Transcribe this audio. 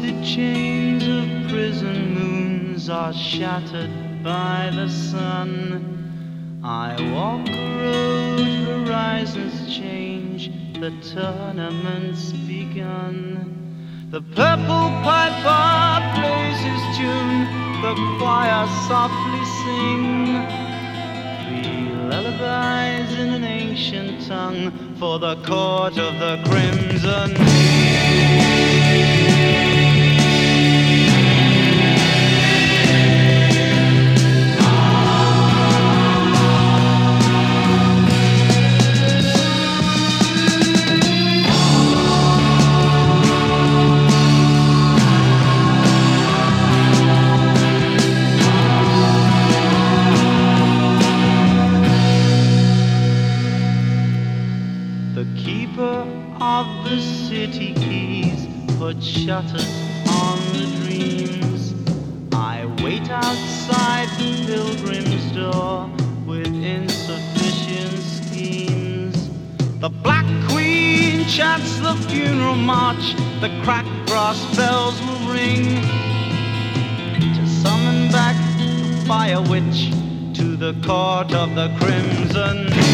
chains of prison moons are shattered by the sun. I walk a road, horizons change, the tournament's begun. The purple piper plays his tune, the choir softly sing. Three lullabies in an ancient tongue for the court of the crimson. Of the city keys put shutters on the dreams. I wait outside the pilgrim's door with insufficient schemes. The Black Queen chants the funeral march, the cracked brass bells will ring to summon back the fire witch to the court of the crimson.